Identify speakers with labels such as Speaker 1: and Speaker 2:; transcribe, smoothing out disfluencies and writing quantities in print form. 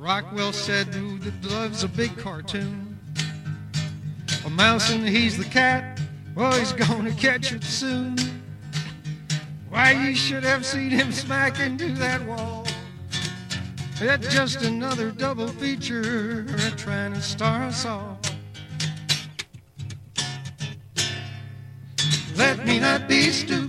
Speaker 1: Rockwell said, "Who loves a big cartoon? A mouse and he's the cat. Well, he's gonna catch it soon. Why, you should have seen him smack into that wall. It's just another double feature trying to star us all. Let me not be stupid.